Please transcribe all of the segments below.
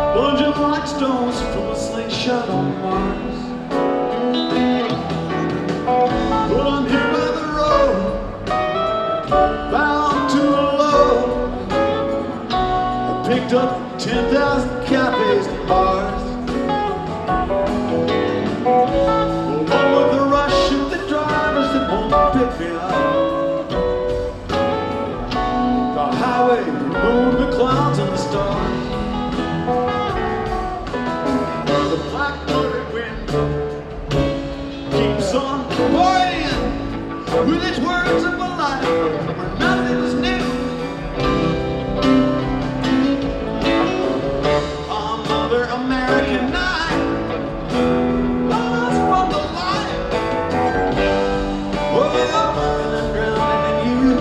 Bulging like stones from a slingshot on Mars. But I'm here by the road, bound to a low. I picked up 10,000 cafes and bars. Well, what with the rush of the drivers that won't pick me up, the highway, the moon, the clouds, and the stars. The black-coated wind keeps on partying with its words of a life where nothing is new. On Mother American night, lost from the light. Oh, and I'm drowning in you.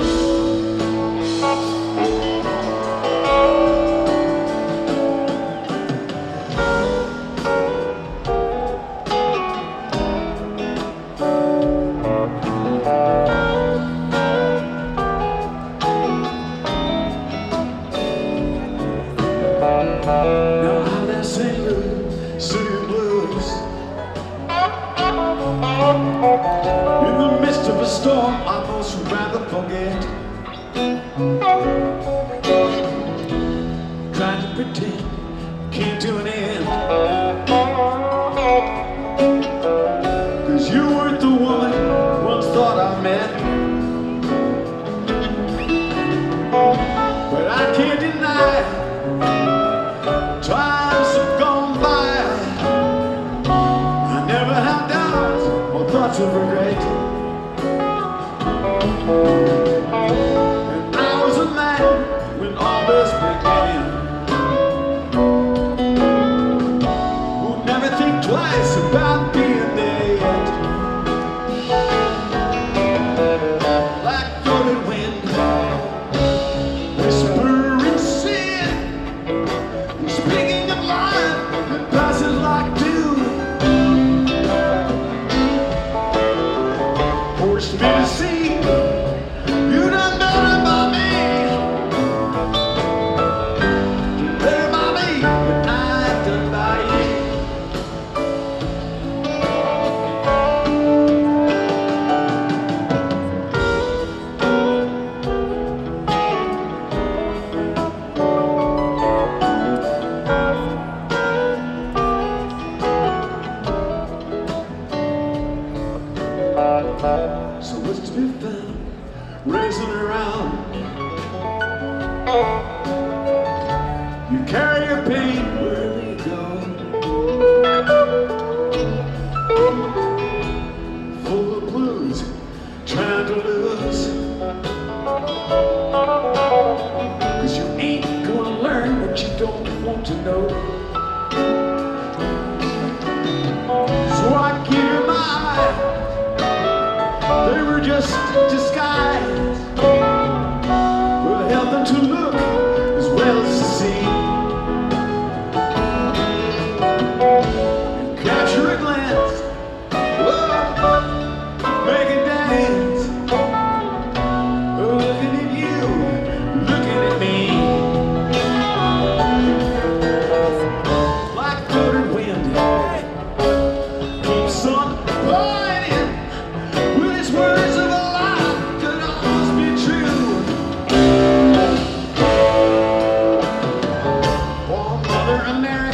Now I'm that St. Louis City Blues. In the midst of a storm I most rather forget. Trying to pretend can't do an end. 'Cause you weren't the woman once thought I met. But I can't deny it. Times have gone by. I never had doubts or thoughts of regret. And I was a man when all this began, who'd never think twice about being there yet. Black-coated wind, whispering sin, speaking of life, it passes like dew. Forced me to see you done better by me, better by me than I've done by you. So what's to be found, racing around? You carry your pain wherever you go, full of blues, trying to lose. 'Cause you ain't gonna learn what you don't want to know. So I give you my eye. They were just disguise, will help them to look as well as to see. And capture a glance, whoa, make it dance. Looking at you, looking at me. Black-coated wind keeps on blowing with its words of a lie could almost be true. Oh, Mother America.